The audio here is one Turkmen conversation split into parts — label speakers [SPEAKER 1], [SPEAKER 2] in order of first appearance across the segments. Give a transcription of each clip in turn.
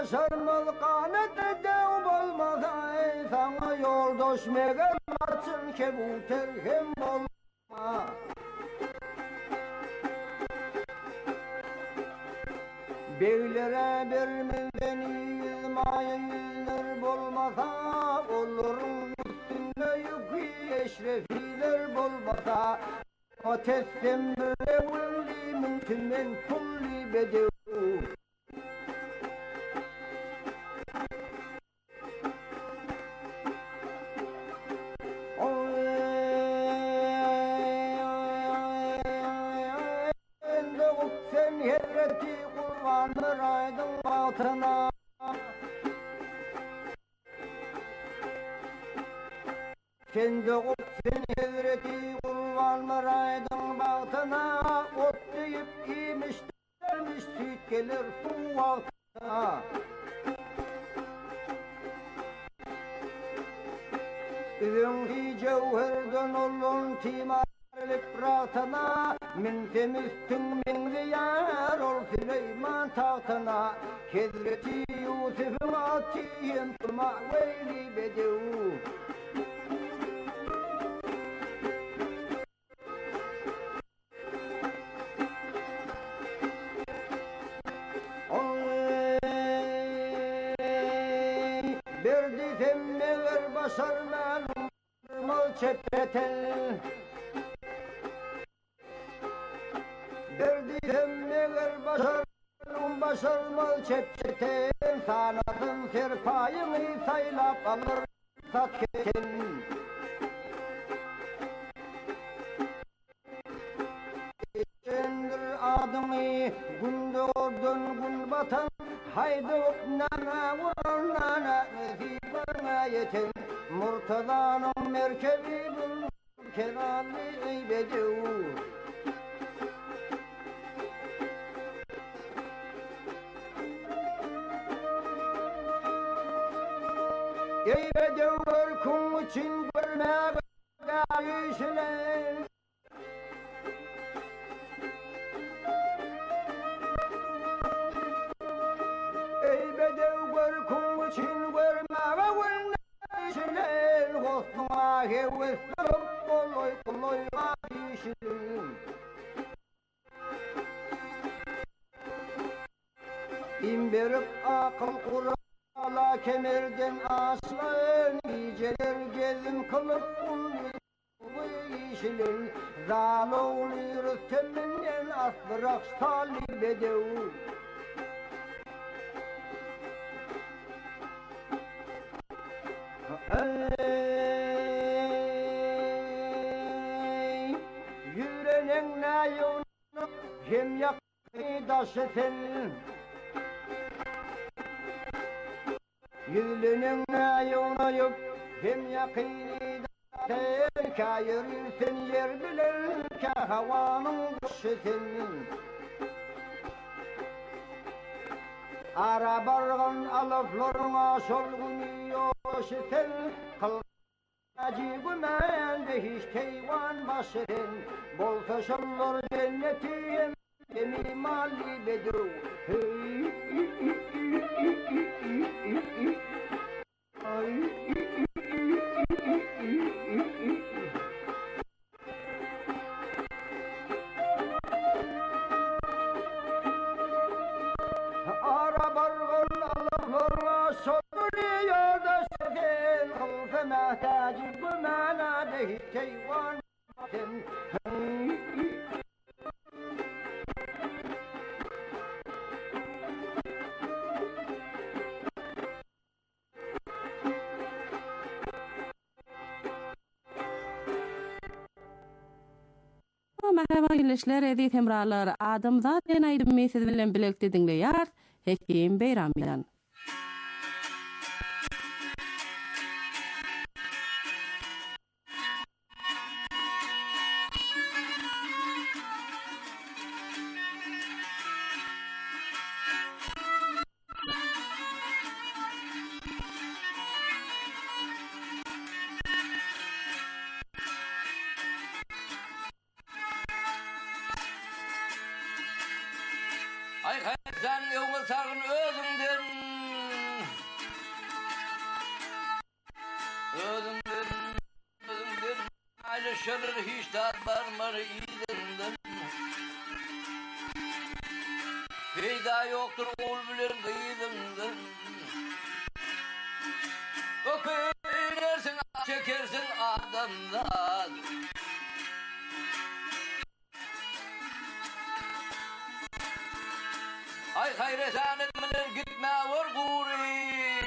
[SPEAKER 1] başarmalı kanete dev olmasa sana yoldaş meğer marçın kebuter hem olma. Beylere bir müzdeniz mayınlar bulmasa olurun üstünde yükü eşrefiler bulmasa o teslim evli mümkünmen kulli bedev. Sen herreti kurbanır aydın altına. Sen de sen herreti kurbanır aydın altına. Ot deyip imiş dermiş süt gelir su altına. Üzüngü cevherden olun timarlık rahatına. Min temiztin min riyar ol Süleyman tahtına. Kezreti Yusuf'un atiyem turma veyli bedev. Berdi temmeler başarlar mal çepetel. Berdi temmeler başarmal çepetel. Sanatın serpayını saylap alır sat kesin. Adımı gün doğdun gün batan. Haydi oknana vurun nana bana yeter. Murtaza'nın merkebi bul kerali bedev. Ey bedev kum için görme gayişler. Ey bedev kum için görme gayişler. Hosnuma heveslim kolay kolay gayişler. İmberip akıl kurar. Ala kemerden aslan geceler gezim kılıp bu işler. Zaloğlu rüsteminden asbırak salih bedev. Yüreğin nayonu hem yakı daşı senin. Yüzlünün ayağına yok hem yakini da ka yürürsen yer bilir ka havanın dışı senin. Ara barğın alıflarına solgun yoşı sen. Kılacı gümen de hiç teyvan başı sen. Bolsa şallar cenneti hem mali bedru. Ara barğın alıflarına soruyor da sen. Kılsa mehtacı gümana de hiç teyvan sen.
[SPEAKER 2] Merhaba gülüşler, edit hemralar, adamzat en aydın mesiz bilen bilekli dinleyar, Hekim Beyramidan.
[SPEAKER 3] Ay sen yolmasağın özünden yaşanır hiç tat varmar iyinden. Peyda yoktur ol bilen kıyımdan. Öpersin çekersin adamdan. Ay hayresanet minin gitme var guri.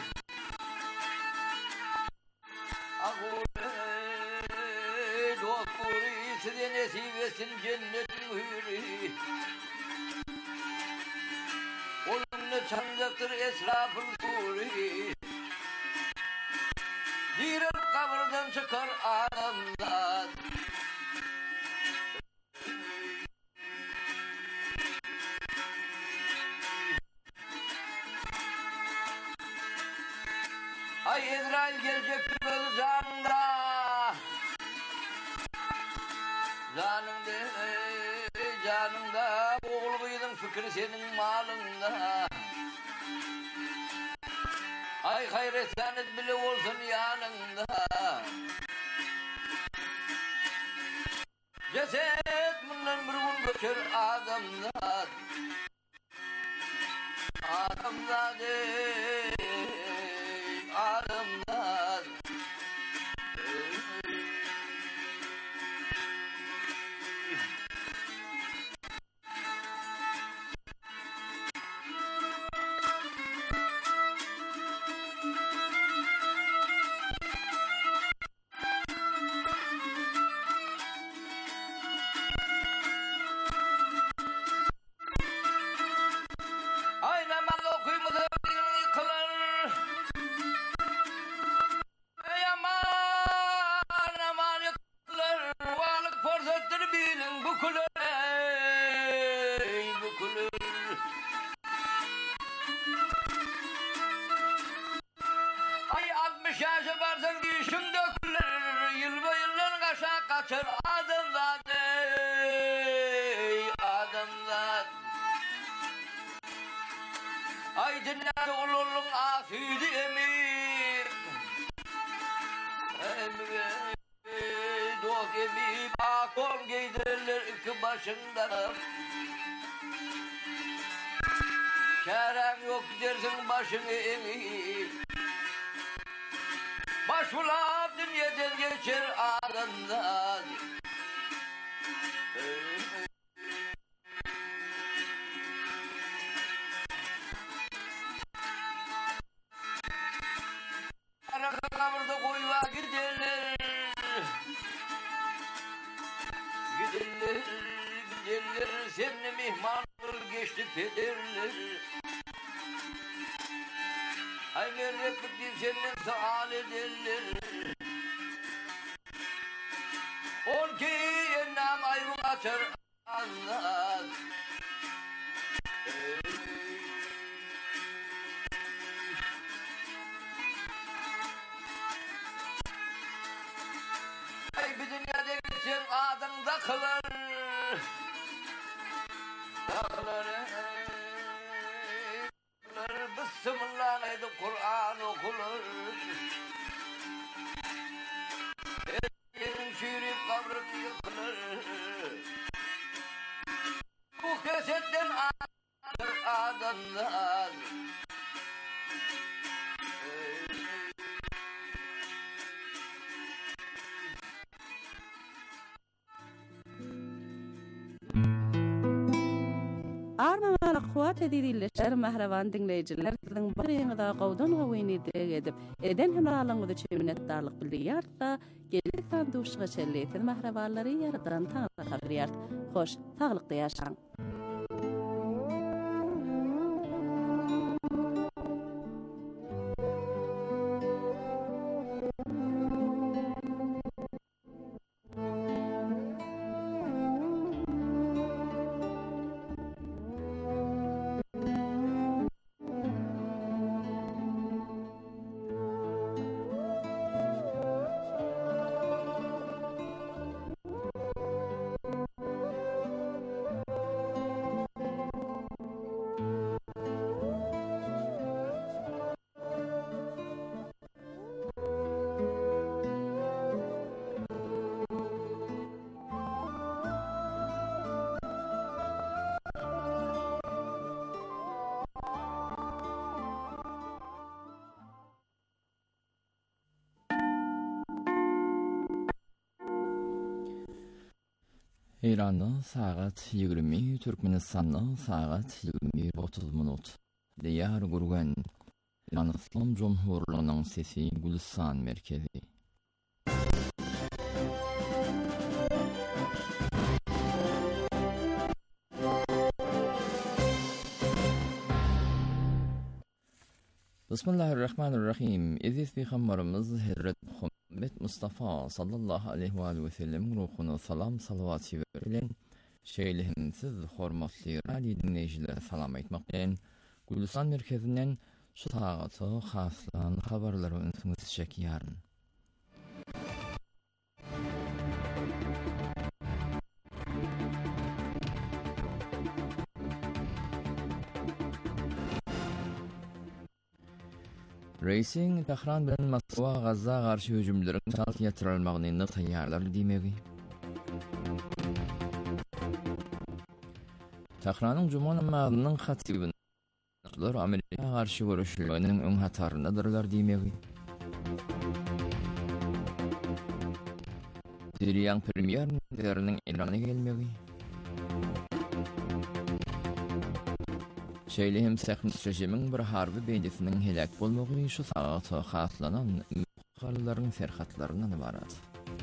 [SPEAKER 3] Aguri dost guri size nesip etsin cennetin hürri. Olumlu çancaktır esrafın suri. Girer kabrdan çıkar adamdan. Ay İsrail gelecektir öz canında. Canında oğul kıydın fikri senin malında. Ay hayretsanet bile olsun yanında. Ceset bundan bir gün göçer adamdan. Adamdan adamdan. Ay namaz okuymadı yıkılır. Ey aman aman yıkılır. Varlık fırsattır bilin bükülür. Ey bükülür. Ay 60 yaşa varsan dişin dökülür. Yılba yıllar kaşa kaçır adımdan. Ey adımdan. Ay dinle olurun afiydi emir. Dok emir akol giydirirler iki başından. Kerem yok dersin başını emir. Başvulap dünyadan geçer adamdan. Araka kaburda koyva giderler. Giderler, giderler. Seninle mihmanlar geçti pederler. Ay merrep bitti seninle sual ederler. 12 enam ayrım açar anlar. Ay bir dünyada geçen adam da kılır. Bismillahirrahmanirrahim Kur'an okunur. Erin şiirip kabrım yıkılır. Bu kesetten adamlar.
[SPEAKER 2] Armağan kuat edilişler mahravan dinleyiciler sizin bir yığında qawdan gawini edip eden hemralığınızı için minnettarlık bildirýär. Gelik sanduşga çelletin mahravanları yaradan tanıtýar. Hoş, sağlıklı yaşaň.
[SPEAKER 4] İran'da saat 20, Türkmenistan'da saat 20:30. Diyar Gurgan, İran İslam Cumhurluğu'nun sesi Gülistan merkezi. Bismillahirrahmanirrahim. Aziz peygamberimiz Hazret Muhammed Mustafa sallallahu aleyhi ve sellem ruhuna salam salavat verilen şeylihimsiz hormatly radio dinleyicilere salam aytmak bilen Gülistan merkezinden şu saatı haslan haberleri önsünüz çekiyarın. Racing Tahran bilen Moskva Gazza garşı hüjümlerin çalt yatırılmagyny taýýarlar demegi. Tahranyň Juma namazynyň hatibini Amerika garşı görüşleriniň öň hataryndadylar demegi. Siriýanyň premier ministriniň Irana gelmegi. Şeýlehim sähnet rejimiň bir harby beýdesiniň helak bolmagy şu sagaty haslanan garlaryň serhatlarynyň ibarat.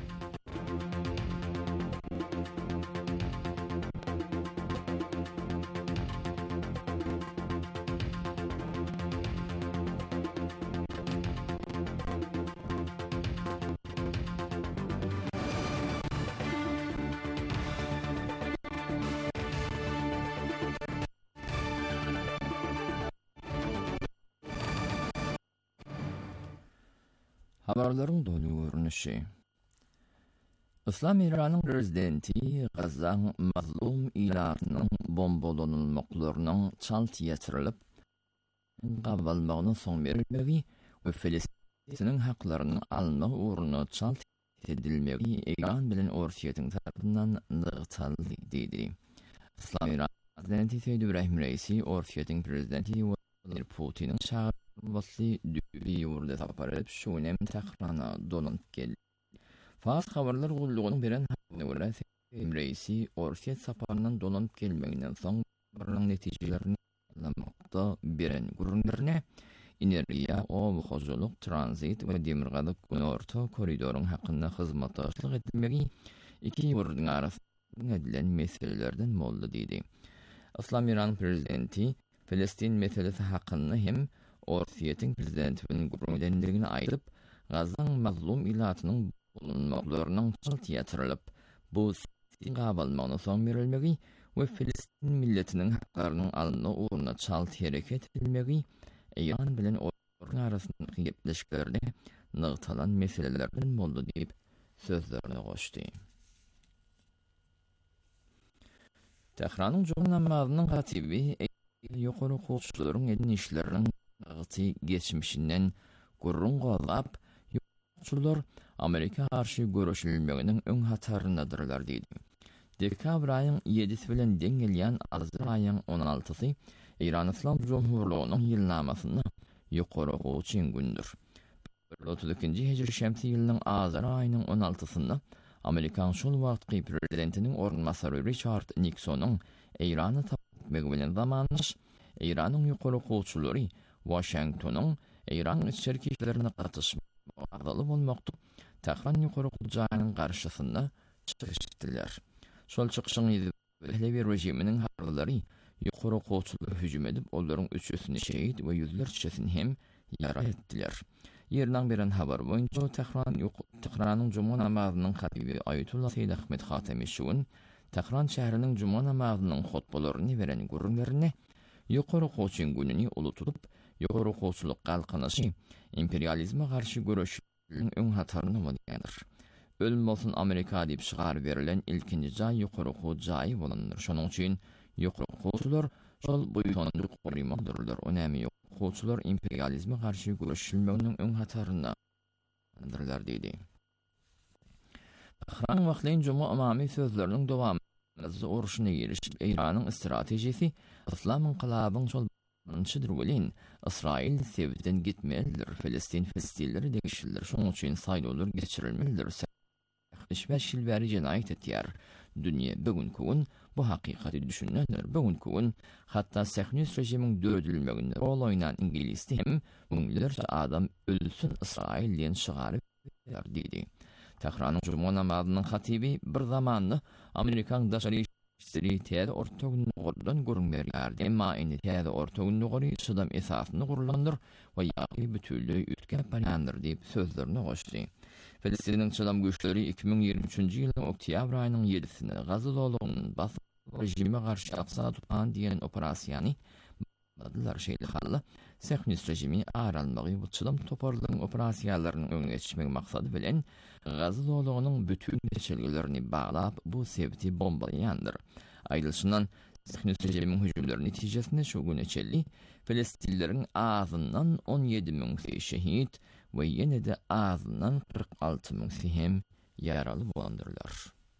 [SPEAKER 4] Habarlaryň dolu görnüşi. İslam İran'ın prezidenti Gazzaň mazlum ilatynyň bombalanylmaklarynyň çalt ýetirilip gabalmagyna soň berilmegi we Filistiniň haklarynyň alınmagy uğruna çalt edilmegi Iran bilen Orsiýetiň tarapyndan nygtaldy dedi. İslam İran prezidenti Seýid Ibrahim Reisi Orsiýetiň prezidenti Vladimir Putin'in Vasli dübi ýurda taparyp şunem Tahrana donanıp geldi. Fars habarlar gullugynyň beren habarına görä Reisi Orsiýet saparynyň donanıp gelmeginden soň barlaryň netijelerini alamakda beren gurunlaryna energiýa, hojuluk, transit we demirgalyk orta koridoryň hakynda hyzmatdaşlyk edilmegi iki ýurdyň arasynda edilen meselelerden boldy diýdi. İslam İran prezidenti Filistin meselesi hakynda hem Orsiýetiň prezidentiniň gurulmadygyny aýdyp, Gazzaň mazlum ilatynyň bulunmaklarynyň çalt ýatyrylyp, bu gabalmagyna soň berilmegi we Filistin milletiniň haklarynyň alynmagy uğruna çalt hereket edilmegi Iran bilen Orsiýet arasyndaky gepleşiklerde nygtalan meselelerden boldy diýip sözlerini goşdy. Tehranyň Juma namazynyň hatibi ýokary hukukçylaryň edin işleriniň Ağıtı geçmişinden gurrun golap, yokçular Amerika karşı görüşülmeginin ön hatarındadırlar dedi. Dekabr ayın 7'si bilen deňelýän Azar ayın 16'sy İran İslam Cumhurluğu'nun ýylnamasynda ýokary hukukçyň gündür. 32-nji hijri şemsi ýylynyň Azar ayının 16'synda Amerikan şol wagtky prezidentiniň ornmasary Richard Nixonyň İrany tapmegi bilen zamanyş İranyň ýokary hukukçylary Washington'un İran içerki işlerine katışmagy bolmakdy. Tahran ýokary jaýynyň garşysynda çykyşdylar. Şol çykyşyň Pehlevi rejiminiň harlary ýokary hukukçylara hüjüm edip, olaryň üçüsini şehit we ýüzlerçesini hem ýara etdiler. Ýerden beren habar boýunça Tahranyň Juma namazynyň hatibi Ayetullah Seýid Ahmed Hatemi şuň Tahran şäheriniň Juma namazynyň hutbalaryny beren gurunlaryny ýokary hukukçyň gününi unutup ýokary hukukçylyk galkanyşy imperializme garşy görüşleriň öň hataryna bolýandyr. Ölüm bolsun Amerika diýip şygar berilen ilkinji jaý ýokary hukuk jaý bolandyr. Şonuň üçin ýokary hukukçylar şol buýuny gorumakdyrlar. Önemi ýok. Hukukçylar imperializme garşy görüşilmeginiň öň hataryna bolýandyr diýdi. Tahran wagtlaryň Juma amamy sözleriniň dowamy uruşuna girişip İran'ın stratejisi İslam inqilabynyň şol Ançıdır bolin, İsrail sevdiden gitmelidir, Filistinleri degişirler, şonuň üçin saýlawlar geçirilmelidir. 65 ýyl bäri jenayet etýär. Dünýe bugünkü gün bu hakykaty düşünenler bugünkü gün hatda Siyonist rejimiň döredilmeginde rol oynan ingilisdi hem müňlerce adam ölsün İsrail diýen şygaryp berdi. Tehranyň Juma namazynyň hatibi bir zamanly Amerikan daşary işleri täze orta günni gordan görünberdi. Emma indi täze orta günni gory şydam esasyny gurulandyr we ýa-da bütünlüği ütken palandyr diýip sözlerini goşdy. Filistiniň şydam güýçleri 2023-nji ýylyň oktyabr aýynyň 7-sinde Gaza dolugynyň bas rejime garşy Aqsa tutan diýen operasiýany adlar şeýle hally Siyonist rejimi aralmagy bu çydam toparlaryň operasiýalarynyň öňüne geçmek maksady bilen Gaza dolugynyň bütün geçelgilerini baglap bu sebti bombalaýandyr. Aýdylşyndan Siyonist rejimiň hüjümleri netijesinde şu güne çelli Filistinlilerin ağzından 17.000 kişi şehit ve yine de ağzından 46.000 kişi hem yaralı bolandırlar.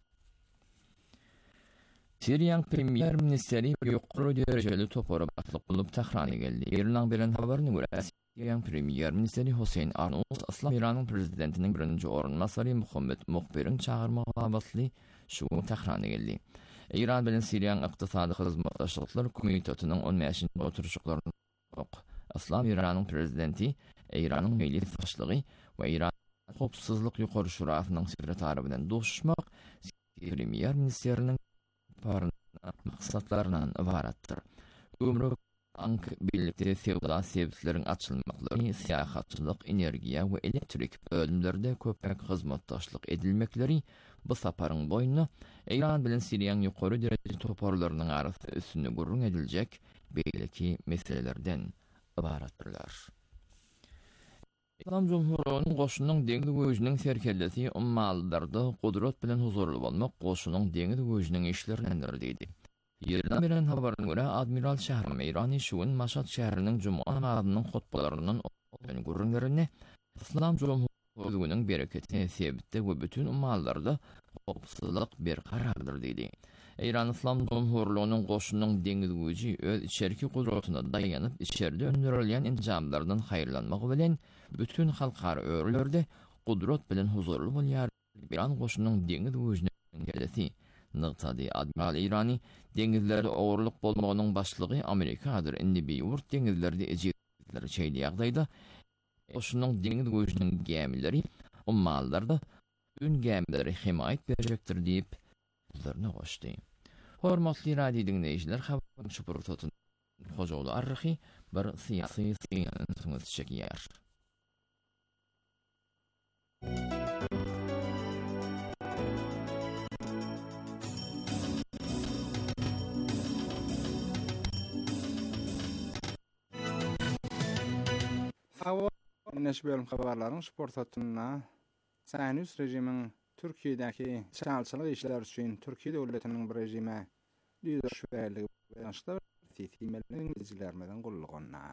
[SPEAKER 4] Siriyan Premier Ministeri ýokary derejeli topara batlyk bolup Tehrana geldi. Ýerden beren habaryna görä Siriyan Premier Ministeri Hossein Arnout Islam Iranyň prezidentiniň birinji orunmasary Muhammed Muhberiň çağırmagy basly şu Tehrana geldi. İran bilen Siriyan ykdysady hyzmatdaşlyklar komitetining 15-nji oturuşlaryny Islam Iranyň prezidenti, İranyň meclis başlygy we İran Howpsuzlyk ýokary şurasynyň sekretary bilen doşuşmak Premier Ministeriniň maksatlarынан ibaratdır. Ömrü ank birlikte sevda sebeplerin açılmakları, siyahatçılık, energiya ve elektrik bölümlerde köpek hizmetdaşlyk edilmekleri bu saparın boyunu İran bilen Siriyan ýokary derejeli toparlarynyň arasy üstüne gurrun ediljek belki meselelerden ibaratdırlar. İslam Cumhuriyetining goşunyň deňiz göýüniň serkellesi ummaldardy gudrat bilen huzurly bolmak goşunyň deňiz göýüniň işlerindendir diýdi. Ýerden beren habaryna görä Admiral Şährimi Irany şuwun Maşhad şäheriniň Juma namazynyň hutbalarynyň gurrunlaryny İslam Cumhuriyetining bereketine sebäpde we bütün ummallarda howpsuzlyk berqarardyr diýdi. İran İslam Cumhuriyetining goşunyň deňiz göýüji öz içerki gudratyna daýanyp içeride öndürilýän injamlardan haýyrlanmagy bilen bütün halkara örlerde gudrat bilen huzurly bolýar. İran goşunyň deňiz göýüjiniň gelesi nıqtady Admiral Irany deňizlerde ogurlyk bolmagynyň başlygy Amerikadyr. Indi beýurt deňizlerde ejekleri çeýli ýagdaýda goşunyň deňiz göýüjiniň gemileri ummallarda bütün gemileri himayet berjekdir diýip sözlerini goşdy. Hormatly radio dinleýijiler, habar şuburtatyn hojagly arryhy bir syýasy syýanyň çekýär.
[SPEAKER 5] Neşbelüm habarlaryň şuburtatyna Siyonist rejimiň Türkiýedäki çalçylyk işler üçin Türkiýe döwletiniň bir rejime düýdüşberligi başlar tiýmeleriň izlermeden gullugyna.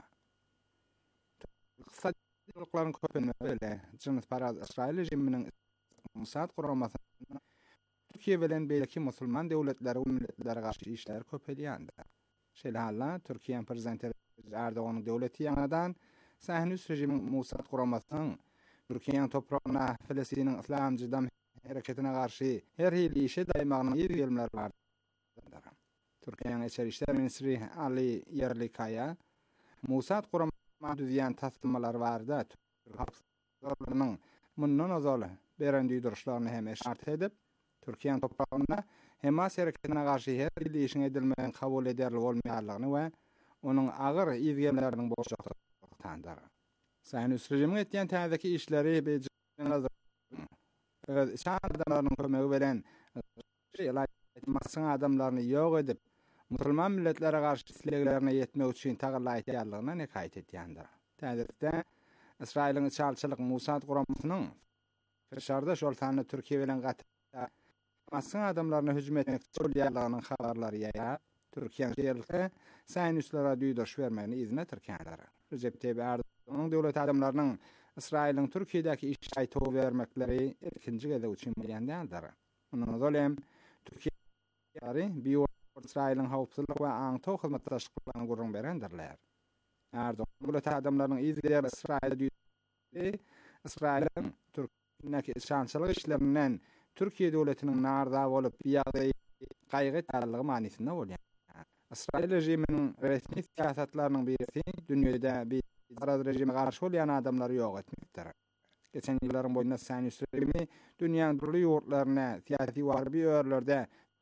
[SPEAKER 5] Kısaçlyklaryň köpenmegi bilen Jynys Paraz İsrail rejiminiň Mossad guramasyna Türkiýe bilen belki musulman döwletleri we milletlere garşy işler köpelýändir. Şeýle halla Türkiýe prezidenti Erdoğanyň döwleti ýanadan Siyonist rejimiň Mossad guramasynyň Türkiýeň topragyna Filistiniň İslam Jydam hereketine garşy her hili işe daýmagynyň ýerler bar. Türkiýeň Içeri işler ministri Ali Yerlikaya Mossad gurama düzýän tasdiqmalary barda Türkiýanyň mundan azaly berendi duruşlaryny hem şart edip Türkiýeň topragyna Hamas hereketine garşy her hili işin edilmegini kabul ederli bolmaýarlygyny we onuň agyr ýerleriniň boşluklygyny tandar. Siyonist rejimiň etýän täzeki işleri beýleýän şan adamlarynyň kömegi bilen masyň adamlaryny ýok edip musulman milletlere garşy sileklerine ýetmek üçin taýýarlaýanlygyna näkaýet etýändir. Täzede İsrailiň çalçylyk Mossad guramasynyň şarda şol sany Türkiýe bilen gatnaşyp masyň adamlaryna hüjüm etmek üçin habarlary ýaýap Türkiýe ýerlikde Siyonistlara düýdüş bermegini izne Türkiýanlar. Recep Tayyip Erdoğan'ın döwlet adamlarynyň İsrailiň Türkiýedäki iş aýtyp bermekleri ikinji gede üçin bilýändir. Onuň dolem Türkiýe beýurt İsrailiň howpsuzlyk we aňto hyzmatdaşlyklaryny gurrun berendirler. Erdoğan döwlet adamlarynyň izler İsrailde Israil'in Türkiye'deki şançılık işlerinden Türkiye döwletiniň narda bolup ýagdaý gaýgy tarlygy manysynda bolýar. İsrail rejiminiň resmi siyasatlarynyň birisi dünýede bir rejime garşy bolýan adamlary ýok etmekdir. Geçen ýyllaryň boýundan Sionist rejimi dünýäniň turly ýurtlaryna siyasi warby ýörlerde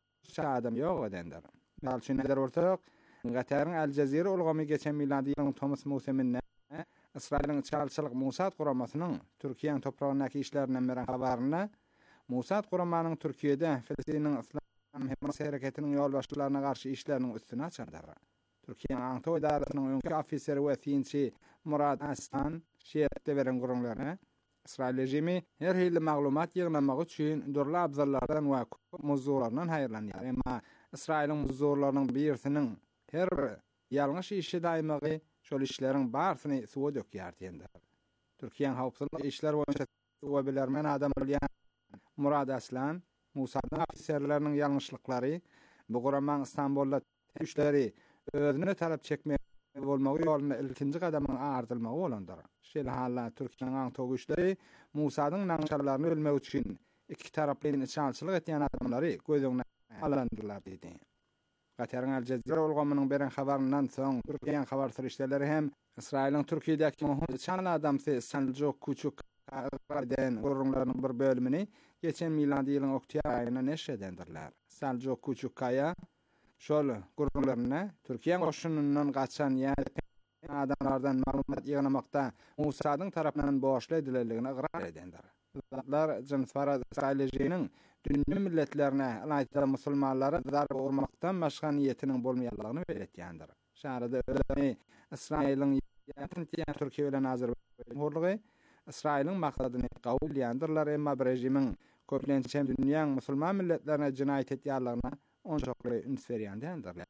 [SPEAKER 5] adam ýok edendir. Misal üçin näder bolsak, Gataryň Al Jazeera ulgamy geçen miladi ýylyň Thomas Museminde İsrail'in çalçılık Mossad guramasının Türkiye'nin toprağındaki işlerinden veren haberine Mossad guramanın Türkiye'de Filistin'in İslam Hamas hareketinin yol başçılarına karşı işlerinin üstüne açarlar. Türkiye'nin Anto idaresinin önkü ofiseri ve sinçi Murad Aslan şiirette veren gurumlarına İsrail rejimi her hilli maglumat yığınamak için durla abzallardan ve muzurlarından hayırlanıyor. Ama İsrail'in muzurlarının birisinin her yanlış işi daymağı şol işlerin barsyny suwa dökýär diýendir. Türkiýeň hawpsuzlyk işler boýunça suwa bilermen adam bolýan Murad Aslan, Musadyň ofisierleriniň ýalňyşlyklary, bu guraman İstanbulda güýçleri özüne tarap çekmek bolmagy ýolunda ilkinji gadamyň ardylmagy bolandyr. Şol halla Türkiýeň aňto güýçleri Musadyň naňşarlaryny ölmek üçin iki taraply çalçylyk etýän adamlary gözüňe alandyrlar diýdi. Gataryň Al Jazeera ulgamynyň beren habarynyň soň Türkiýeň habar sürüşleri hem İsrail'in Türkiýedäki muhim çan adamsy Saljuk Kuchuk'dan gurrunlarynyň bir bölümini geçen miladi ýylyň oktýabr aýyna neşr edendirler. Saljuk Kuchuk'a şol gurrunlaryna Türkiýe goşunundan gaçan adamlardan maglumat ýygnamakda Musadyň tarapyndan boşly edilerligini ygrar edendir. Zatlar Jensfara İsrail rejiminiň dünýä milletlerine aýtda musulmanlara zarba urmakdan başga niýetiniň bolmaýanlygyny belirtýändir. Şarada öňe İsrail'in Türkiýe bilen Azerbaýjan horlugy İsrail'in maksadyny kabul edýändirler, emma rejimiň köplençem dünýäň musulman milletlerine jinaýat etýärligine onçakly üns berýändir.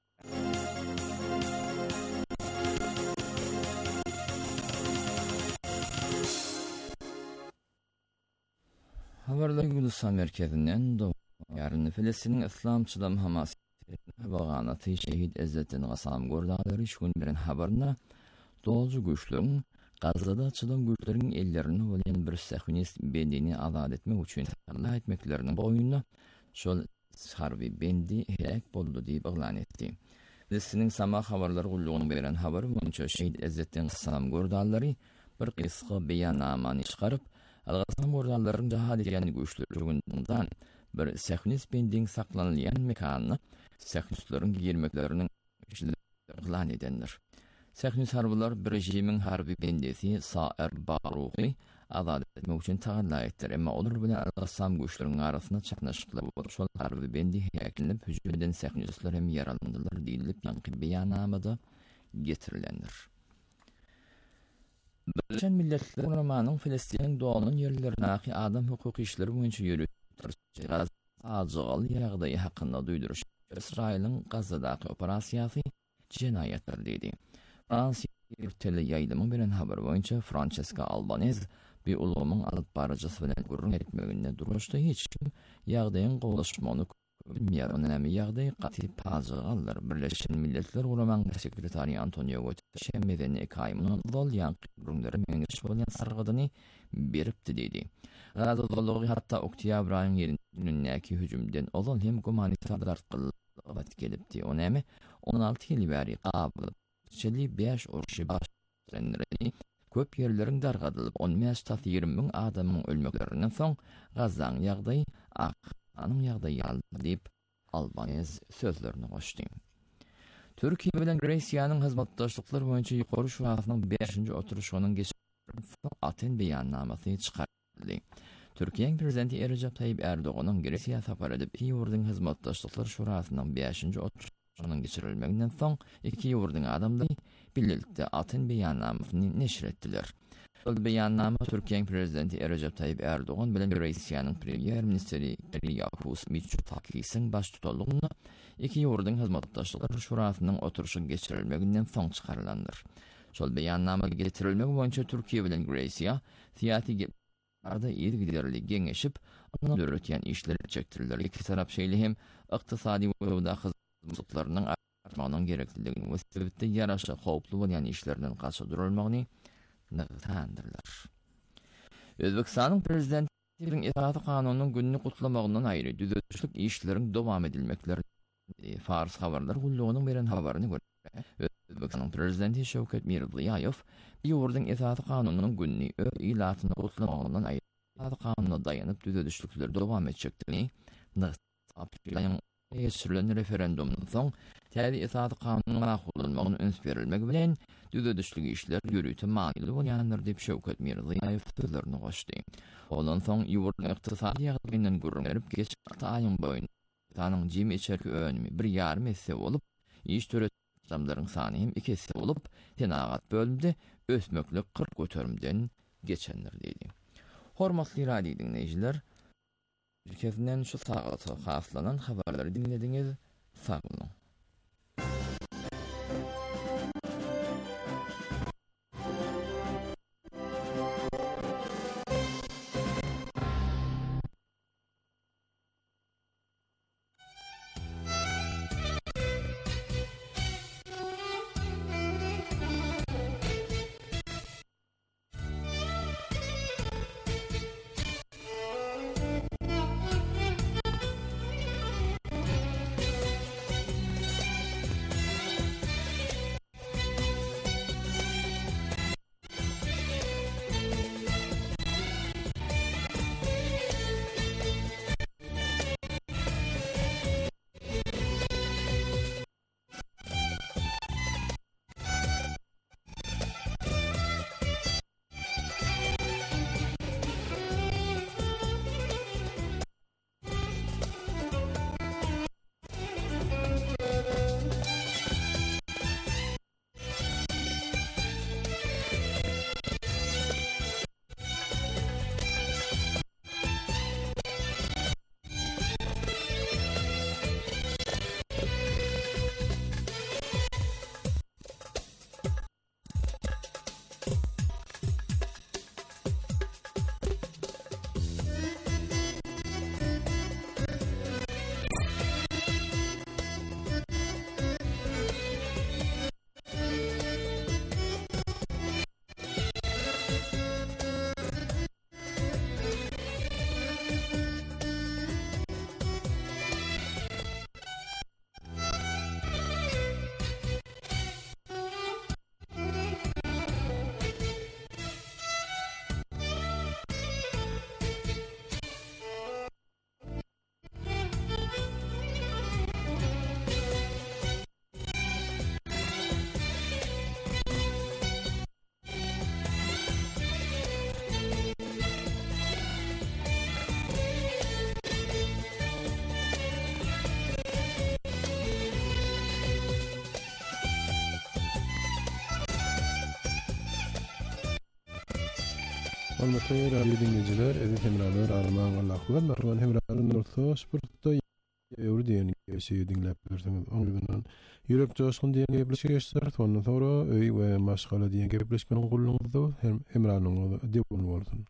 [SPEAKER 4] Habarlar Gülüstan merkezinden yarın Filistin'in İslamçılam Hamas baganaty şehit Ezzettin Gasam gordalary şun bilen habarına dolcu güýçleriň Gazada çylan güýçleriň ellerini bolan bir Sionist bendini azad etmek üçin Allah etmeklerinin boýuna şol harby bendi herek boldy diýip elan etdi. Filistin'in Sama habarlary gullugyny beren habary boýunça şehit Ezzettin Gasam gordalary bir gysga beýannamany çykaryp Al-Gassam gordalaryň jahad etýän güýçlerinden bir Sionist bending saklanylýan mekanyny Sionistlaryň girmekleriniň elan edenler. Sionist harbylar bir rejimiň harby bendisi Saer Baruhi azad etmek üçin taýýanlar etdiler, emma olar bilen Al-Gassam güýçleriň arasyna çatnaşyklar bolup, şol harby bendi häklenip hüjüm eden Sionistler hem yaralandylar diýilip ýanky beýannamada getirilendir. Birleşen Milletler Guramanyň Filistiniň doğanyň ýerlerindäki adam hukuky işleri boýunça ýürütýär ajagal ýagdaýy hakynda duýduruş. İsrail'in Gazadaky operasiýasy jinayetdir diýdi. Fransiýa tele ýaýdymyň bilen habar boýunça Francesca Albanese bir ulgamyň alyp barajasy bilen gurrun etmeginde duruşda hiç kim ýagdaýyň gowlaşmany bilmeýär. Onamy ýagdaý gaty pajagallar. Birleşen Milletler Guramanyň sekretary Antonio Guterres şemmeden ekaýymyň bolýan gurrunlary meňiş bolýan sargydyny beripdi diýdi. Gazadaly hatda oktýabr aýynyň ýerindäki hüjümden olan hem humanitar dartgylyk gelipdi. Onamy 16 ýyl bäri gaby 5 uruşy başlanýary köp ýerleriň dargadylyp 15-20 adamyň ölmeklerinden soň Gazdaň ýagdaýy anyň ýagdaýy diýip Albanese sözlerini goşdy. Türkiýe bilen Greýsiýanyň hyzmatdaşlyklary boýunça ýokary şurasynyň 5-nji oturuşynyň geçirdiği Aten beýannamasy çykardy. Türkiýeň prezidenti Recep Tayyip Erdoğan'ın Greýsiýa sapar edip iki ýurduň hyzmatdaşlyklary şurasynyň 5-nji oturuşynyň geçirilmeginden soň iki ýurduň adamlary birlikde Aten beýannamasyny neşr etdiler. Şol beýannama Türkiýeň prezidenti Recep Tayyip Erdoğan bilen Greýsiýanyň premier ministri Yakup Mitsotakis'in baş tutanlygyna iki ýurduň hyzmatdaşlyklary şurasynyň oturuşy geçirilmeginden soň çykarylandyr. Şol beýannama getirilmegi boýunça Türkiýe bilen Greýsiýa siýasy arada ýergiderli geňeşip, ony döretýän işleri çekdirilýär. Iki tarap şeýle hem ykdysady we hyzmatlarynyň artmagynyň gerekliligini we sebäpde ýaraşa howply bolýan işlerden gaça durulmagyny nägtändirler. Özbekistanyň prezidenti Dilin itaatı kanunun gününü kutlamağından ayrı düzölüşlük işlerin devam edilmekleri Fars haberler gulluğunun beren haberini göre Özbekistan'ın prezidenti Şevket Mirziyoyev ýurdun itaatı kanununun gününü ilatyny kutlamağından ayrı itaatı kanununa dayanıp düzölüşlükler devam edeceklerini apylayan geçirilen referandumdan soň täze itaatı kanununa makul öns berilmegi bilen düzölüşlük işler ýürüýte maýly bolýanlar diýip Şevket Mirziyoyew sözlerini goşdy. Ondan soň ýurdun ykdysady ýagdaýynyň gürrüňerip geçen aýyň boýunça tanyň jemi içerki önümi 1,5 esse bolup, iş töret adamlaryň sany hem 2 esse bolup, tenagat bölümde ösmeklik 40 götürümden geçenler diýdi. Hormatly radio dinleýijiler, ülkesinden şu saatga haslanan habarlary dinlediňiz. Sag bolun.
[SPEAKER 6] Hormatly radio dinleyijiler, eziz hemralar, arman Allah'a merhaban hemralar North Sport'ta ýöwür diýen geçi dinläp berdiňiz. Oňdan ýürek joşgun diýen gepleşýär, ondan sonra öý we maşgala diýen gepleşmeniň gulluňyzda hemranyň dewon bolsun.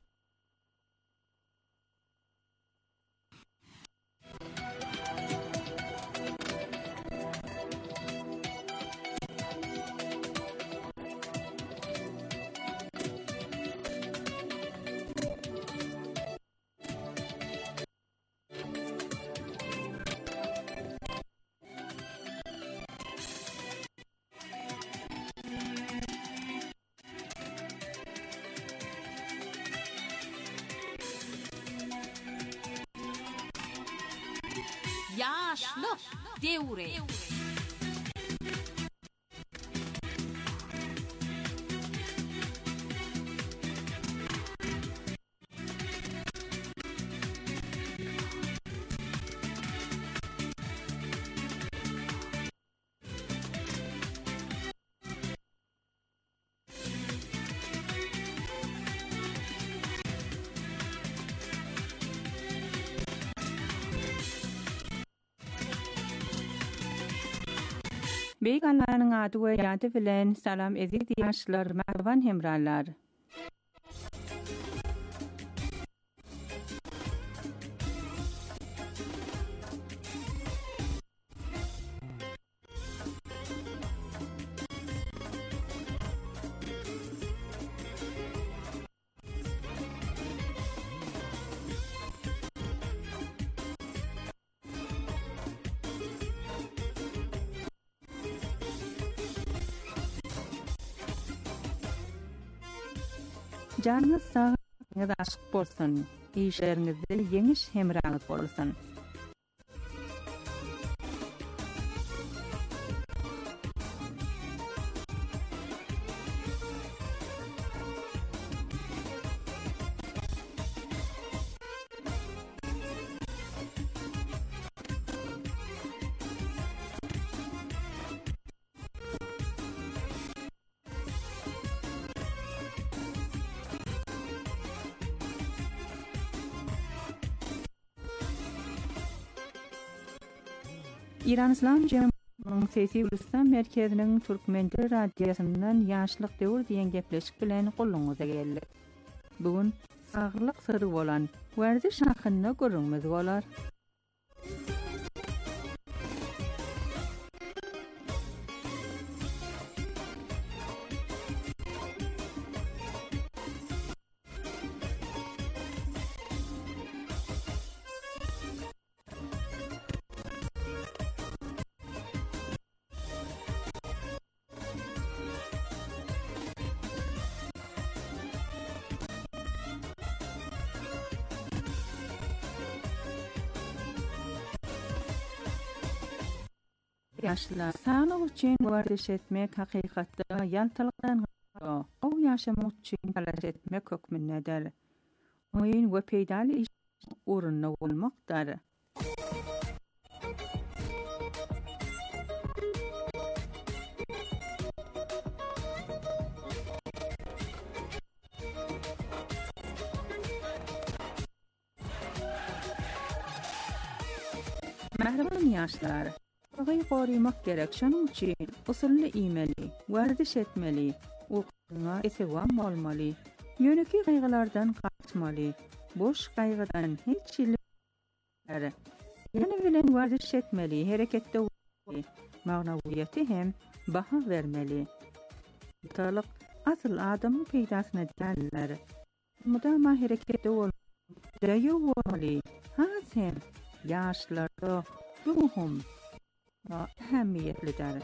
[SPEAKER 7] Yaşlı devre.
[SPEAKER 8] Beyk anlarının adı ve yadı bilen salam ezik diyaşlar, merhaban hemrallar. Canınız sağ, aşık bolsun. İşlerinizde yeňiş hemraňyz bolsun. İran İslam Cemiyeti'nin Sesi Ulustan Merkezinin Türkmenli Radyosu'ndan Yaşlık Döwür diýen gepleşik bilen goluňyza geldik. Bugün saglyk syry bolan werdiş hakyna görüňmiz bolar. Yaşlılar sağlık için werdiş etmek hakykatda ýaltylykdan o ýaşamak üçin talaş etmek hökmündedir. Oýun we peýdali iş urunna bolmakdyr. Merhaban yaşlar. Ogy gorymak gerek, şonuň üçin usully iýmeli, werdiş etmeli, ukyňa esewam bolmaly, ýöneki gaýgylardan gaçmaly, boş gaýgydan hiç ilgili. Ýene bilen werdiş etmeli, hereketde bolmaly, magnawiýaty hem baha bermeli. Ýatalyk asyl adamyň peýdasyna dälleri. Mudama hereketde bolmaly, has hem ýaşlarda muhim ähemmiyetlidir.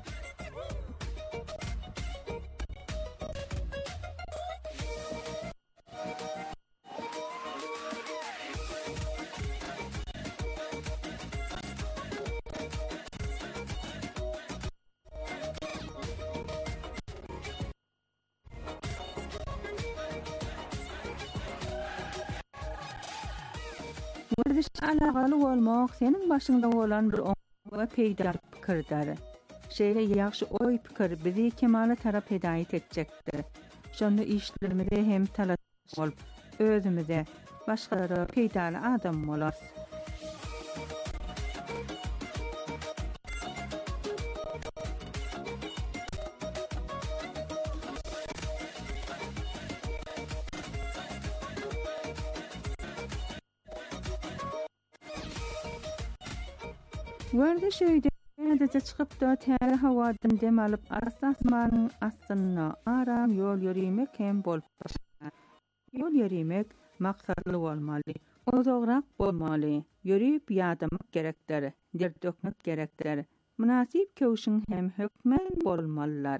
[SPEAKER 8] Werdiş alagaly bolmak seniň başyňda bolan bir we peýda pikirdir. Şeýle ýaxşy oý pikir bizi kemale tarap hedayet etjekdir. Şonu işlerimizde hem talaş bolup, özümizde başgalara peýdaly adam bolar. Werdiş öýde ýa-da çykyp-da täze hawadan dem alyp asmanyň astyna aram ýol ýürümek hem bolup başlar. Ýol ýürümek maksatly bolmaly, uzagrak bolmaly, ýürüp ýadamak gerekdir, derdökmek gerekdir. Munasyp köwşüň hem hökmen bolmalylar.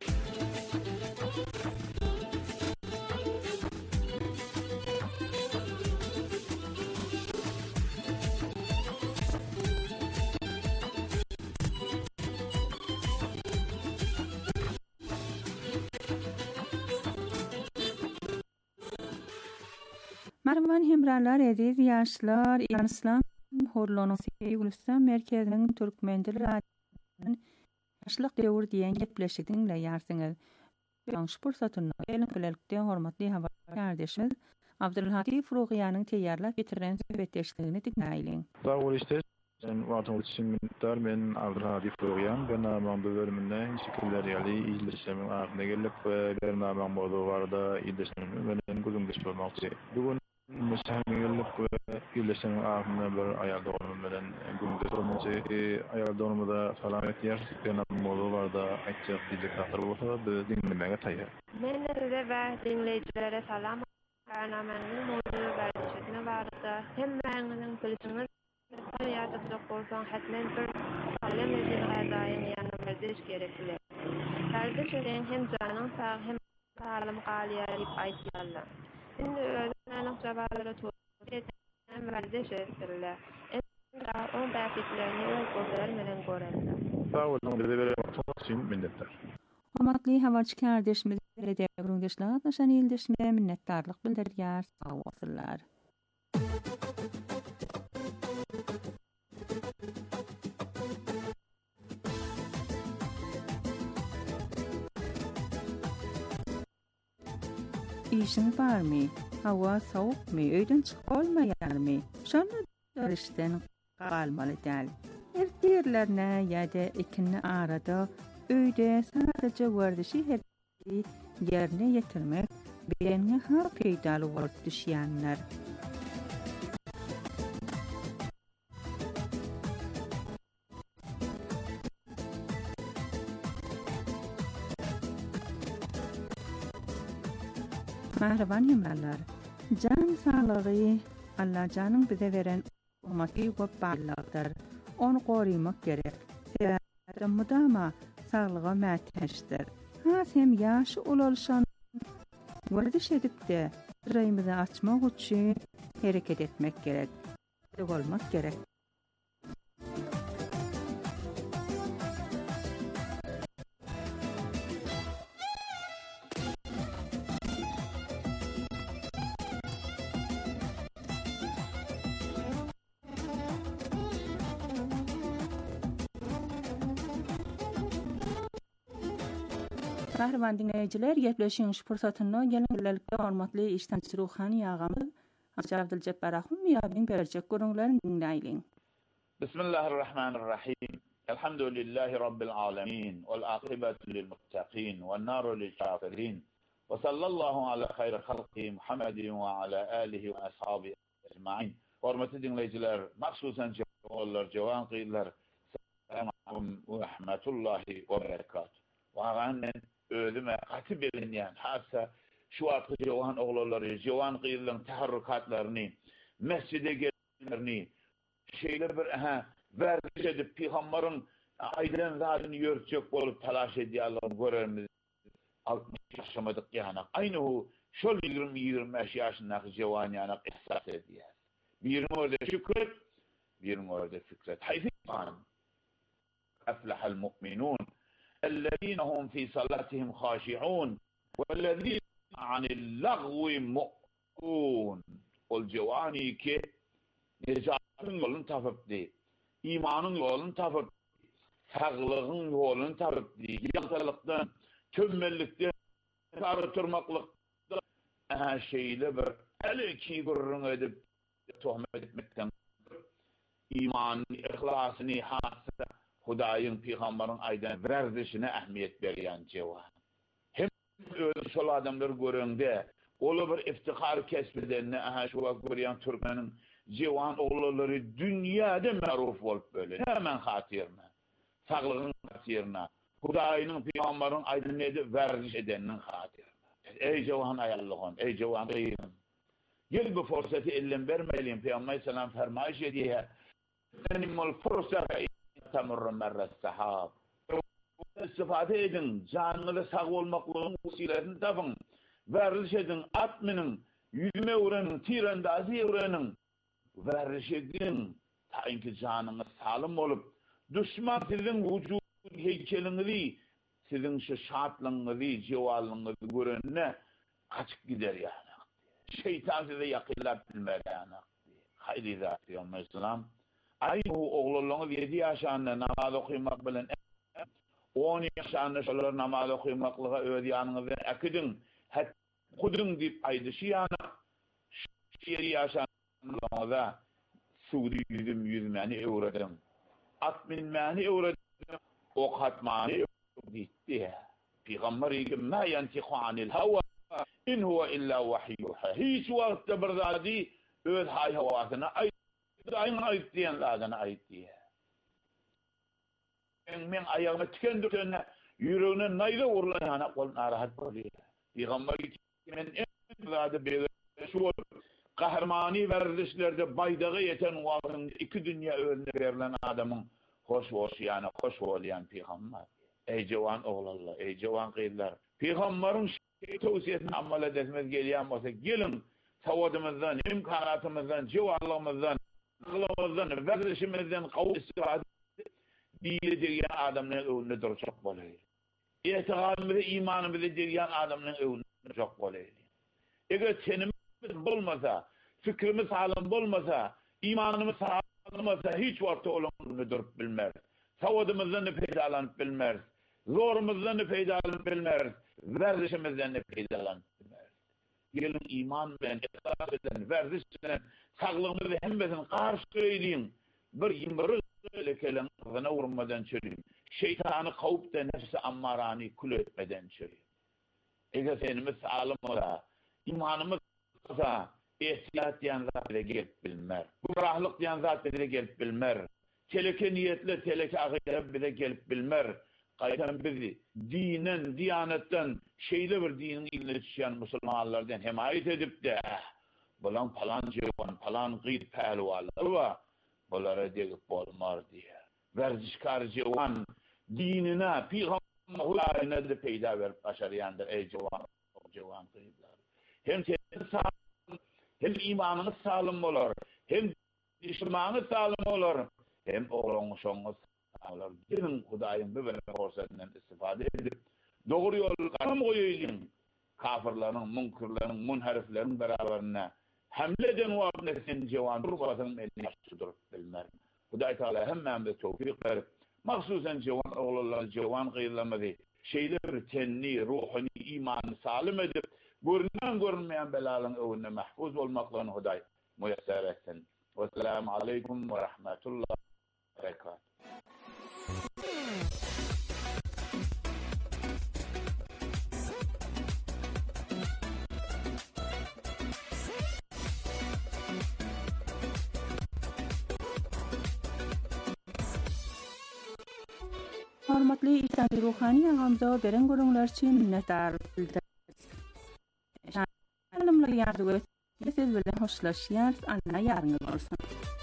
[SPEAKER 8] Merhaban hemralar, aziz yaşlar, İran İslam Horlanyň Sesi Ulustan Merkeziniň Türkmenli Radyosu'nun Yaşlyk Döwür diýen gepleşigi dinleýärsiňiz. Ýa-da pursatyny bilelikde hormatly habar kardeşimiz Abdulhadi Furugyanyň teýýarlap getiren söhbetdeşligini dinleýin.
[SPEAKER 7] Sen wagtyňyz üçin minnetdar. Men Abdulhadi Furugyan, ben namam bu bölüminde şekiller ýaly izleşimin agyna gelip we namam bodu barada izleşimi menen gülümdeş bolmakçy. Bugun müsahime gelip izleşimin agyna bir aýal dogamy bilen gülümdeş bolmakçy. Aýal dogamy salamet ýer, ben namam bodu barada aýtjak diýjek bolsa biz dinlemege taýýar.
[SPEAKER 9] Men size we dinleýijilere salam. Barnamanyň bodu berişine barada hemmäňiň bilişiňiz ýa-da bolsaň hatmen bir salam edip gaýdaýyn ýa-da berdiş gerekli. Berdiş hem janyň sag hem sağlam qalýar diýip aýtýarlar. Indi özüne jabalara tutup verdiş etdiler. On bäpiklerini öz gözleri menen görerler.
[SPEAKER 7] Sağ olun, bize berýän için minnettar.
[SPEAKER 8] Hormatly habarçy kardeşimiz belediýe guruluşlar daşan ýyldyşmä minnetdarlyk bildirýär. Sag bolsunlar. İşin barmy? Hawa sowukmy? Öýden çykyp bolmaýarmy? Şonu dörüşden galmaly däl. Ertirlerine ýa-da ikini arada öýde sadece werdişi herki yerine ýetirmek beýenge ha peýdaly bolup düşýänler. Mahraban hemralar. Can sağlığı Allah canın bize veren umati ve barlığıdır. Onu korumak gerek. Sebäbi mudama sağlığa mätäçdir. Ha hem yaş olulşan werdiş edip de rayımızı açmak üçin hareket etmek gerek. Olmak gerek. Mahraman dinleyijiler, gepleşiň fursatyny gelenlerlikde hormatly işlemçi Ruhani ýagamyz Haçy Abdyljabbbar ahum ýabyň berjek görüňlerini dinleýin.
[SPEAKER 10] Bismillahirrahmanirrahim. Elhamdülillahi rabbil alamin wal aqibatu lil muttaqin wan naru lil kafirin. Ve sallallahu ala hayri halqi Muhammedin ve ala alihi ve ashabihi ecmaîn. Hormatly dinleyijiler, maksusan jawablar, jawan qyýlar. Assalamu ve rahmetullahi ve berekatuh. Wağanmen özüme gaty bilinýän hassa şu wagtda jowan oglary, jowan gyýylyň taharrukatlaryny, mescide gelýärlerini, şeýle bir berdiş edip peýgamberin aýdan zadyny ýörtjek bolup talaş edýärler görermiz. 60 ýaşamadyk ýanak. Aýny şol 20-25 ýaşyndaky jowan ýanak ihsas edýär. Bir mörde şükür, bir mörde fikret. Haýfan. Aflahal mu'minun. الذين هم في صلاتهم خاشعون والذين عن اللغو مؤمنون. والجواني ki necatın yolunu tapıpdı, imanın yolunu tapıpdı, sağlığın yolunu tapıpdı, yaltalıktan, tömmellikten, sarıtırmaklıktan, şeyle bir elki gurrun edip tohmet etmekten, imanın, ihlasını, hasıda, Hudaýyň peýgamberin aýdan berzişine ähmiýet berýän jowan. Hem öňe şol adamlar göreňde, ola bir iftihar kesbidenne şu wagt görýän türkmeniň jowan oglary dünýäde maruf bolup bölen. Hemen hatyrna. Saglygyň hatyrna. Hudaýynyň peýgamberin aýdan edip berziş edeniň hatyrna. Ey jowan aýallygyn, ey jowan gyýyn. Gel bu forsaty ellen bermeýin. Peýgamber salam fermaýş edýär. Enimul fursata tamurru merre sahab. İstifade edin, canlı sağ olmaklığı usilerini tapın. Veriliş edin, atminin, yüzüme uğranın, tirandazi uğranın. Veriliş edin, ta ki canınız sağlam olup, düşman sizin vücud heykelinizi, sizin şu şartlığınızı, cevallığınızı görününe kaçıp gider yani. Şeytan size yakillap bilmer yani. Haydi zat ya Müslüman. Aynı oğlullığınız 7 yaşında namaz okuymak bilen 10 yaşında şolar namaz okuymaklığa öz yanınızdan akidin, het kudun deyip aydışı yana 7 yaşında suudi yüzmeni öğredim. At binmeni öğredim. Ok atmani öğredim. Peygamber ma yantiqu anil hava in huwa illa vahyuha. Hiç vakti bir zadi öz hay havasına ayın ayıp diyenlerden ayıp diye. Men ayağıma tükendürtüğüne yüreğine nayda uğurlan yana kol narahat oluyor. Peygamber men en zadi bir şu kahramani verdişlerde baydağı yeten vakın iki dünya önüne verilen adamın hoş yani hoş olayan peygamber. Ey cewan oğlanlar, ey cewan kıyılar. Peygamberin tavsiyesini amal etmez geliyen olsa gelin savadımızdan, imkanatımızdan, civarlığımızdan, aklımızdan, verişimizden kavul istifade diyeceğin adamların önüne duracak olaydı. İtikadımızı, imanımızı diyen adamların önüne duracak olaydı. Eğer tenimiz bulmasa, fikrimiz sağlam bulmasa, imanımız sağlam olmasa hiç vakti onun önüne durup bilmez. Savadımızdan da faydalanıp bilmez. Zorumuzdan da faydalanıp bilmez. Verişimizden de faydalanıp bilmez. Gelin iman bilen, ihlas bilen, verdiş bilen, sağlığımızı hemmesin karşı eyleyin. Bir lekelen ağzına vurmadan çöleyim. Şeytanı kavup da nefsi ammarani kul etmeden çöleyim. Eğer senimiz sağlam ola, imanımız olsa, ihtiyat diyen zat bile gelip bilmer. Gurahlık diyen zat bile gelip bilmer. Teleke niyetli, teleke akide bile gelip bilmer. Kaytan bizi dinen, diyanetten, şeyle bir dinin iline düşen Müslümanlardan himayet edip de bulan falan cevan, falan gıyt pehlivallar var. Bunlara degip bolmar diye. Verzişkar cevan dinine, peygamberine de peyda verip başarayandır ey cevan kıyıplar. Hem senin sağlam, hem imanınız sağlam olur, hem düşmanınız sağlam olur, hem oğlunuz sağlam olur. Gelin Hudayın bir korsetinden istifade edip, doğru yol kanım koyuyun. Kafirlerin, munkirlerin, munhariflerin beraberine hamleden vabne sen cevan durbasının eline yaşıdır bilmez. Huday Teala hemmemde tevfik verip, mahsusen cevan oğullar cevan kıyılamadı. Şeyler tenni, ruhuni, imanı salim edip, görünmeyen belalın önüne mahfuz olmaklarını Huday müyesser etsin. Vesselamu aleyküm ve rahmetullah ve berekatuhu.
[SPEAKER 8] Hormatly İsa'nın ruhani ağamda beren görüngler için minnetdarlyk bildiririz. Şanlymly ýardy siz bilen hoşlaşýar, anna ýarňyz bolsun.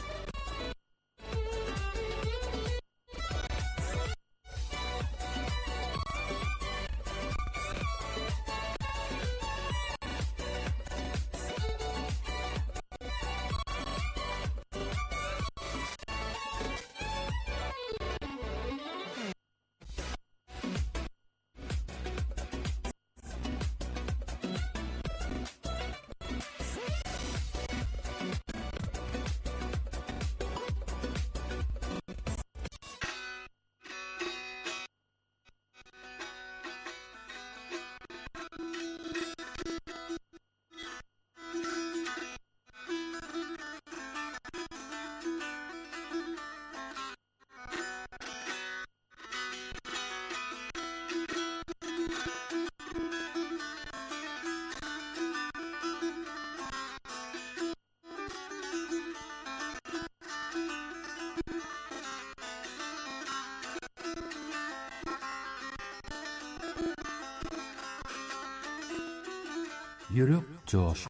[SPEAKER 11] Yürek coş.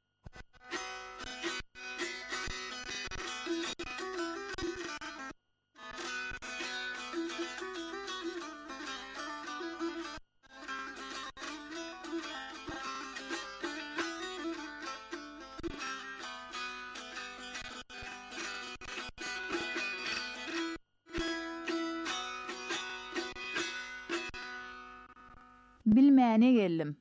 [SPEAKER 12] Bilmäne geldim.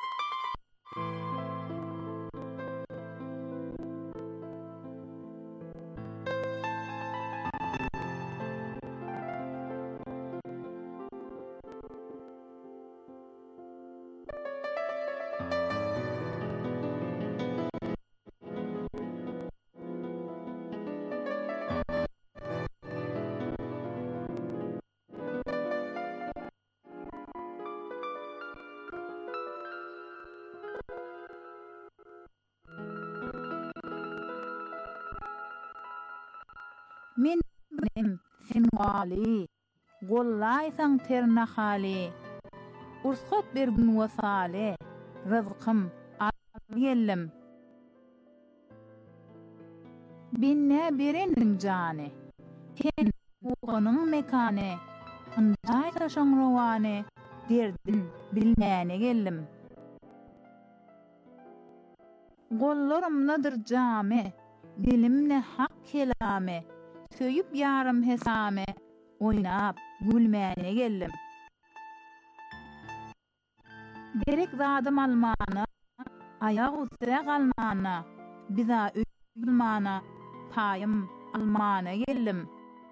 [SPEAKER 12] Min sen gali, gollaysan terne hali, ursat bir gün vasale, rızkım geldim. Binne birinin canı, ten uğunun mekane, Ynday taşan rowane derdin bilmäne geldim. Gollarımnadır came, dilimne hak kelame, söyüp yarım hesame, oynap gülmäne geldim. Gerek zadım almana, ayak üstüne kalmana, biza bilmana, payım almana geldim.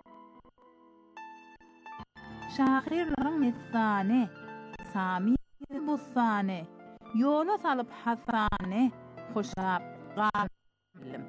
[SPEAKER 12] Şahirlerin netsane, sami bussane, yola salıp hasane, hoşap gallim.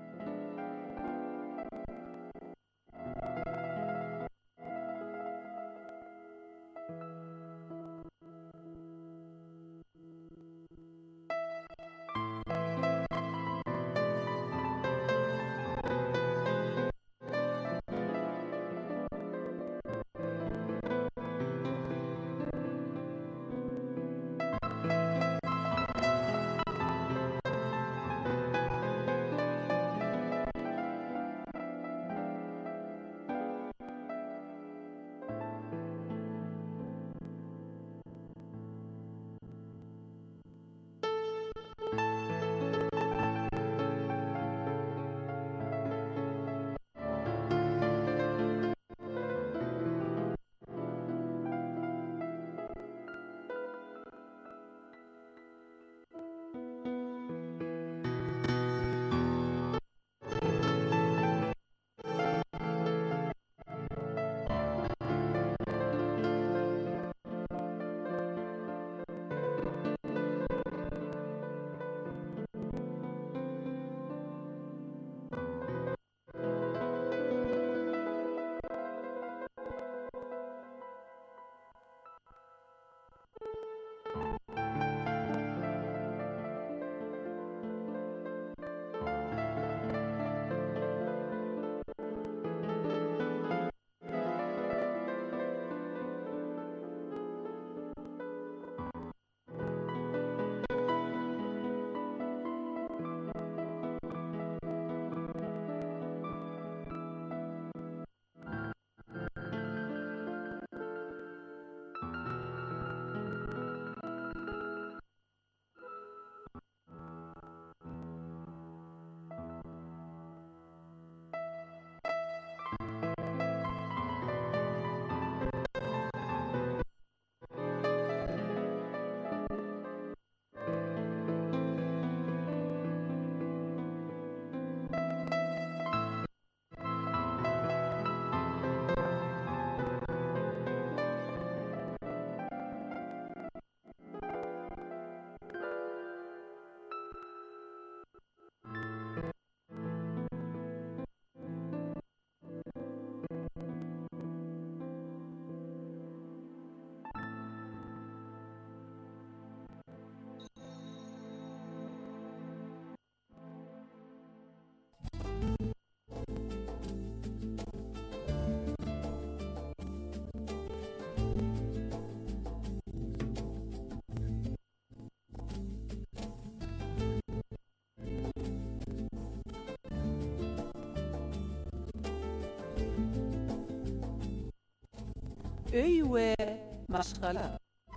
[SPEAKER 2] Öy we maşgala.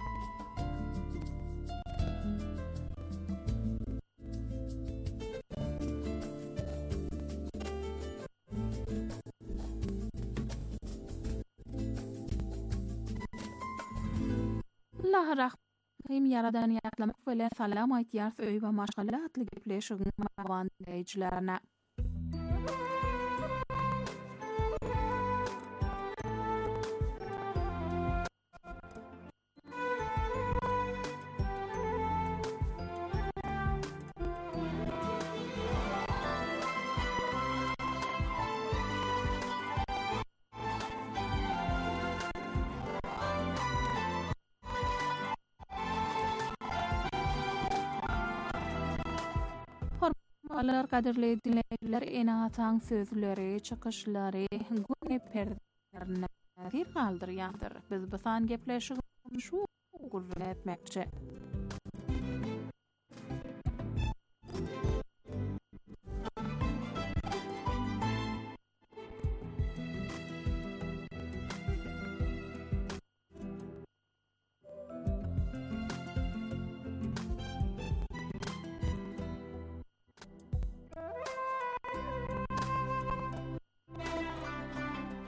[SPEAKER 12] Allah rahim yaradan yaklamak bilen salam aytýar öý we maşgala atly gepleşigin mawan dinleýijilerine. Alar kaderli dinleyijiler enatan sözleri, çykyşlary güne perderine bir kaldyrýandyr. Biz bu san gepleşigimiz şu gurrun etmekçi.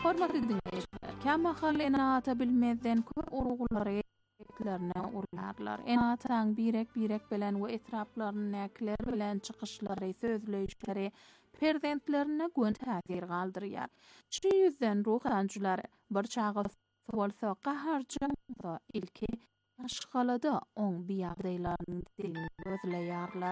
[SPEAKER 12] Hormatly dinleyijiler, käme hal enata bilmezden köp urugulary etlerine urlarlar. Enataň birek bilen we etraplaryny näkler bilen çykyşlary, sözleýişleri perzentlerine gün täsir galdyrýar. Şu ýüzden ruhanjylar bir çağa bolsa gaharjymda ilki aşgalada oň biýagdaýlaryny dilini gözleýärler.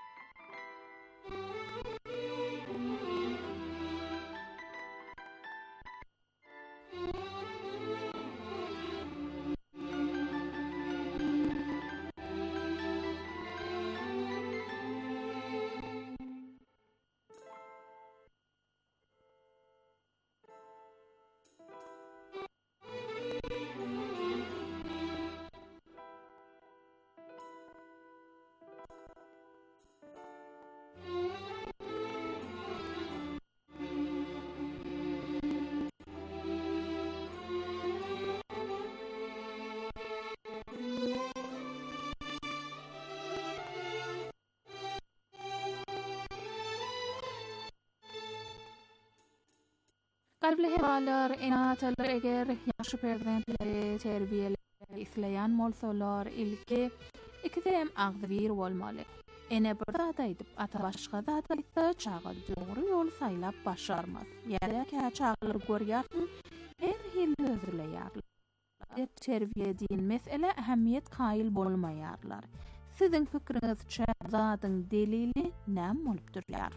[SPEAKER 12] Kalpli hevalar, enatalar eger ýaşy perzentleri terbiyeli isleýän bolsalar ilki ikidem agdyr bolmaly. Ene bir zat aýdyp ata başga zat aýtsa çağa dogry ýol saýlap başarmaz. Ýa-da çağlar görýärsiň her hil özleýärler. Terbiýe diýen mesele ähmiýet kaýyl bolmaýarlar. Siziň pikiriňizçe zatyň delili näme bolup durýar?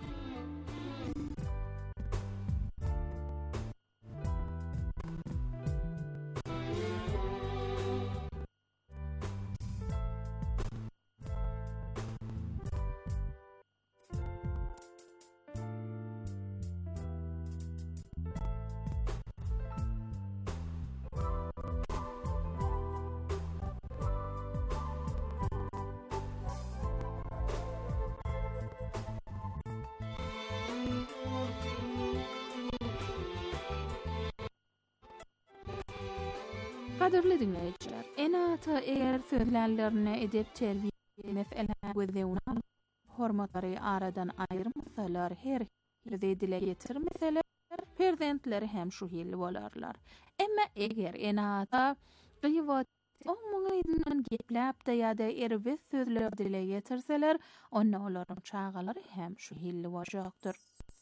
[SPEAKER 12] Kadirli dinleyijiler, enata eger sözlerlerine edep terbiýe meselelerine gözlewne hormatlary aradan aýyrmasalar, her hili dile getirmeseler, perzentleri hem şu hili bolarlar. Emma eger enata gıýbat oňmagynyň gepläp-de ýa-da erbes sözler dile getirseler, onda olaryň çağalary hem şu hili bojakdyr.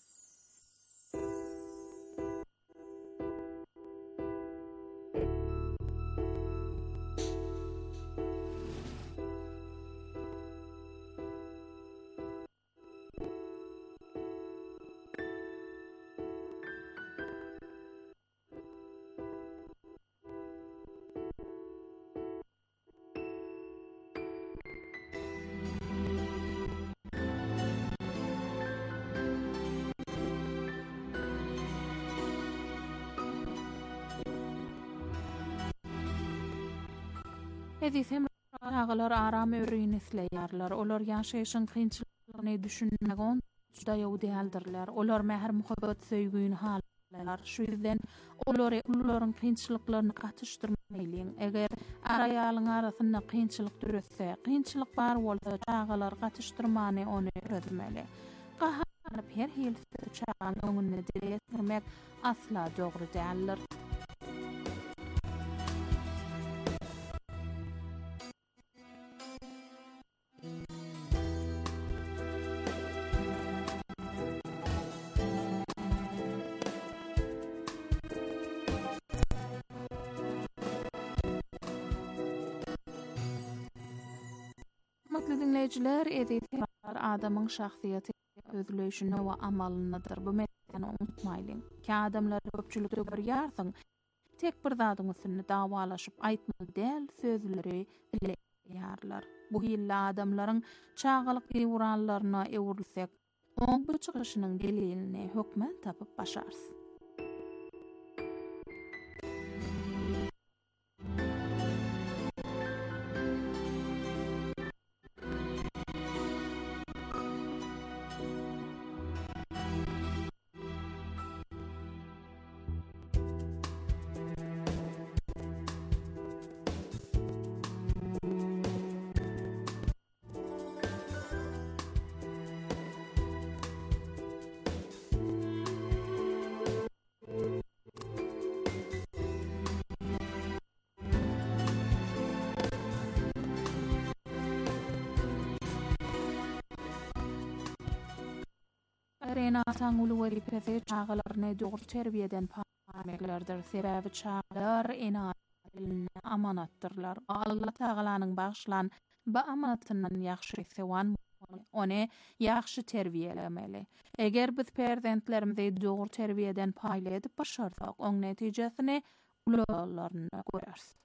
[SPEAKER 12] Edisem çağlar aram öýrüni isleýärler. Olar ýaşaýyşyň kynçylyklaryny düşünmägen juda ýagdyldirler. Olar mäher muhabbat söýgüni hallar. Şu ýüzden olaryň kynçylyklaryny gatyşdyrmaýlyň. Eger araýalyň arasynda kynçylyk düretse, kynçylyk bar bolsa çağlar gatyşdyrmany ony öğretmeli. Gaharlyp her hil çağan öňüne dile getirmek asla dogry däldir. Hormatly dinleyijiler, editler adamyň şahsiýeti özleýişine we amalynydyr. Bu meseleni unutmaýlyň. Ki adamlar köpçülikde görýärsiň, tek bir zadyň üstünde dawalaşyp aýtmaly däl sözleri dileýärler. Bu hille adamlaryň çağalyk ýewranlaryna ewrilsek, oň bu çykyşynyň delilini hökmen tapyp başarsy. Renatan ulu vazifesi çağlarını doğru terbiyeden paylaşmalardır. Sebebi çağlar enatlarına amanattırlar. Allah Tağalanın bağışlan bu amanatından yaxşı sevan onu yaxşı terbiyelemeli. Eger biz perzentlerimizi doğru terbiyeden paylayıp başarsak, onun neticesini ularlarına görürüz.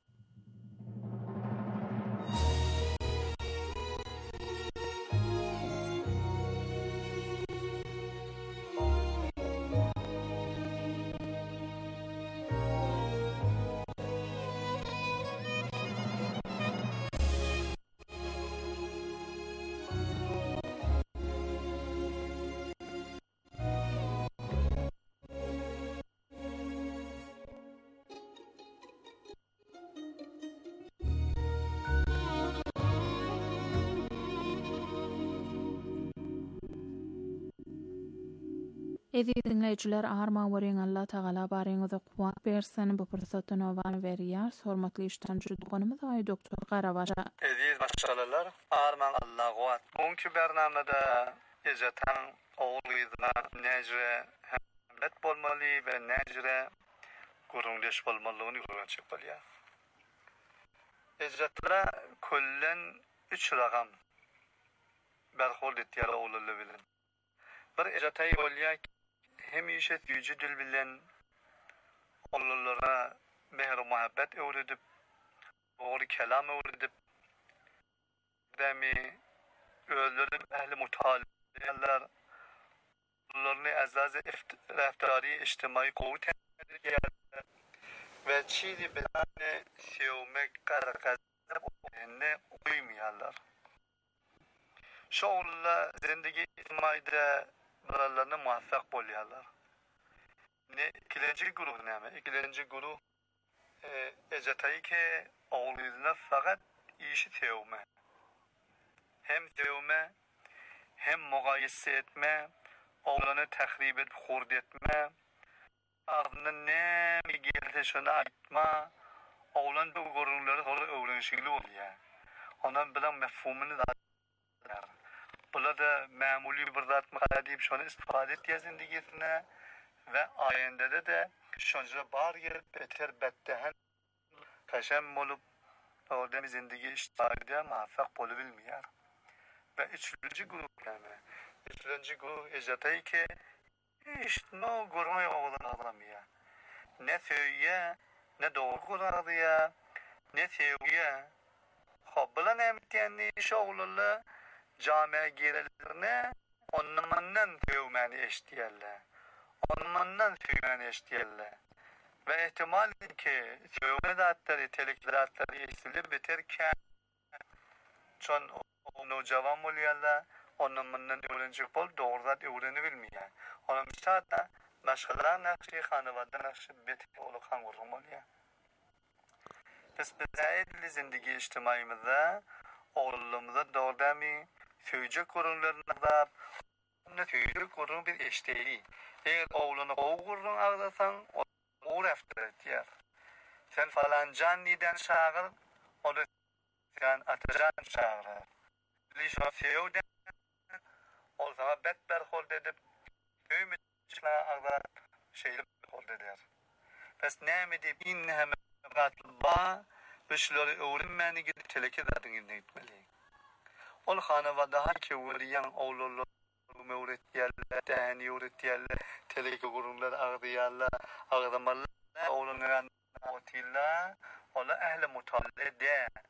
[SPEAKER 12] Eziz dinleyiciler, arma warin Allah Taala barıňyza kuwat bersin. Bu pursatdan owan berýär. Hormatly işlemci dogonumuz ay doktor Garabaşa.
[SPEAKER 13] Eziz başçalar, arman Allah kuwat. Bugünkü bernamada ejatan oğluyna nejre hemmet bolmaly ve nejre gurundeş bolmalygyny öwrençek bolýar. Ejatlara kullen 3 ragam berhol etýär oğlary bilen. Bir ejatay bolýar hemişe yüce dil bilen oğullara mehr muhabbet öwredip, doğru kelam öwredip, demi öldürüp ehli mutalialar onlarını azaz iftari içtimai kuvvet edilýär ve çiğli bilane sevmek karkazıp ne uymayanlar. Şu oğullar zindagi içtimaide buralarına muvaffak bolýarlar. İkinci grup näme? İkinci grup ejatayı ki oğullarına fakat işi sevme. Hem sevme, hem mugayese etme, oğlanı tahrip edip hurd etme, ağzından ne mi geldi şunu aytma, oğlan bu gururları sonra öğrenişli oluyor. Ondan bilen mefhumunu da bula da mamuli bir zat mı deyip şunu istifade et yazindigisine ve ayende de şunca bar gelip beter bettehen kaşem olup orada zindagi iştihadida muvaffaq bolup bilmeýär. Ve üçüncü grup yani. Üçüncü grup ejatay ki hiç no gurmay oğlan adamya. Ne söýýär, ne doğru gurardyýar, ne sevýär. Hop bilen emtiyani şoğullar camiye girerlerine onlardan sevmeni eşdiýerler. Onlardan sevmeni eşdiýerler. Ve ihtimal ki sevme zatları, teleklatları eşsilip biterken çon onu cavan bolýarlar, onlardan öğrenecek bol doğru zat öğrenebilmeýär. Onun müsaade başgalar nakşy hanıwada nakşy betik olukan gurrum bolýar. Biz bizäýetli zindigi içtimaýymyzda oğullarymyza doğrudamy söýjek gurunlaryny aýdap, onu söýjek gurun bir eşdeli. Eger oğluny gurun agdasaň, o refter etýär. Sen falancan niden şagyr, onu sen atajan şagyr. Lişo sevden, ol sana betber hol edip, ümidçla agdap şeýle hol eder. Bes näme diýip inne gatba beşleri öwrenmäni gidip teleke zadyny gitmeli. Ol hanawada haki wurýan oğullar öwretýärler, täni öwretýärler, teleke gurunlar agdýarlar, agdamallar, oğullardan otilla, ola ehli mutallede